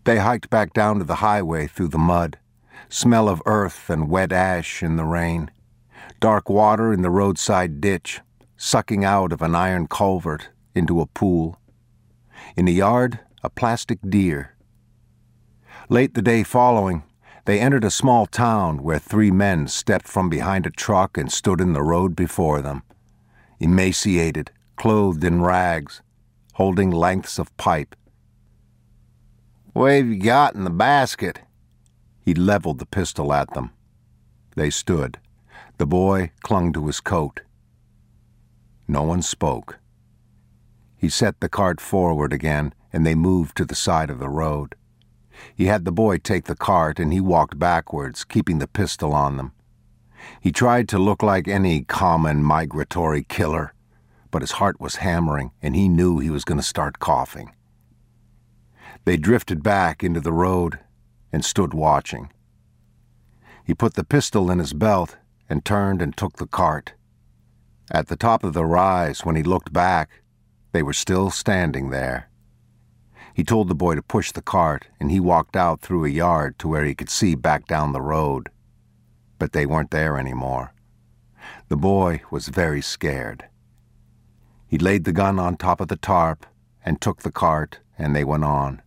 They hiked back down to the highway through the mud, smell of earth and wet ash in the rain, dark water in the roadside ditch, sucking out of an iron culvert into a pool. In the yard, a plastic deer. Late the day following, they entered a small town where 3 men stepped from behind a truck and stood in the road before them, emaciated, clothed in rags, holding lengths of pipe. "What have you got in the basket?" He leveled the pistol at them. They stood. The boy clung to his coat. No one spoke. He set the cart forward again, and they moved to the side of the road. He had the boy take the cart, and he walked backwards, keeping the pistol on them. He tried to look like any common migratory killer, but his heart was hammering, and he knew he was going to start coughing. They drifted back into the road and stood watching. He put the pistol in his belt and turned and took the cart. At the top of the rise, when he looked back, they were still standing there. He told the boy to push the cart, and he walked out through a yard to where he could see back down the road. But they weren't there anymore. The boy was very scared. He laid the gun on top of the tarp and took the cart, and they went on.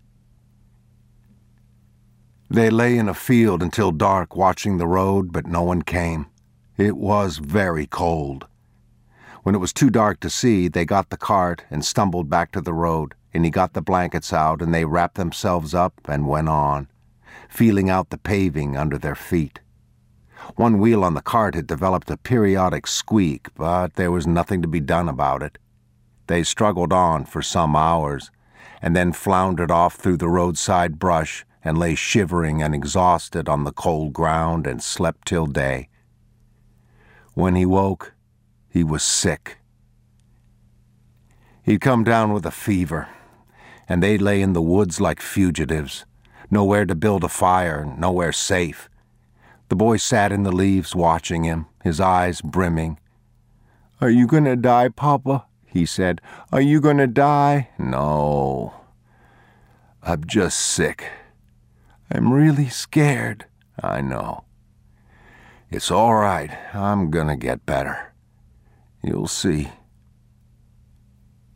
They lay in a field until dark watching the road, but no one came. It was very cold. When it was too dark to see, they got the cart and stumbled back to the road, and he got the blankets out, and they wrapped themselves up and went on, feeling out the paving under their feet. One wheel on the cart had developed a periodic squeak, but there was nothing to be done about it. They struggled on for some hours, and then floundered off through the roadside brush and lay shivering and exhausted on the cold ground and slept till day. When he woke, he was sick. He'd come down with a fever, and they lay in the woods like fugitives, nowhere to build a fire, nowhere safe. The boy sat in the leaves watching him, his eyes brimming. "Are you going to die, Papa?" he said. "Are you going to die?" "No. I'm just sick. I'm really scared." "I know. It's all right. I'm going to get better. You'll see."